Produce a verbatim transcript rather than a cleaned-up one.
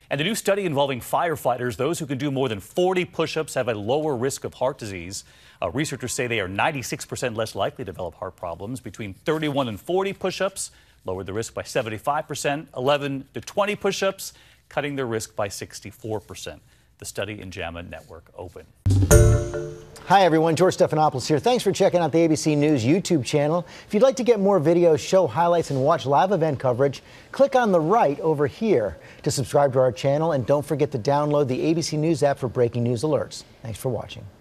And a new study involving firefighters, those who can do more than forty push-ups have a lower risk of heart disease. Uh, researchers say they are ninety-six percent less likely to develop heart problems. Between thirty-one and forty push-ups lowered the risk by seventy-five percent. eleven to twenty push-ups cutting their risk by sixty-four percent. The study in JAMA Network Open. Hi everyone, George Stephanopoulos here. Thanks for checking out the A B C News YouTube channel. If you'd like to get more videos, show highlights, and watch live event coverage, click on the right over here to subscribe to our channel, and don't forget to download the A B C News app for breaking news alerts. Thanks for watching.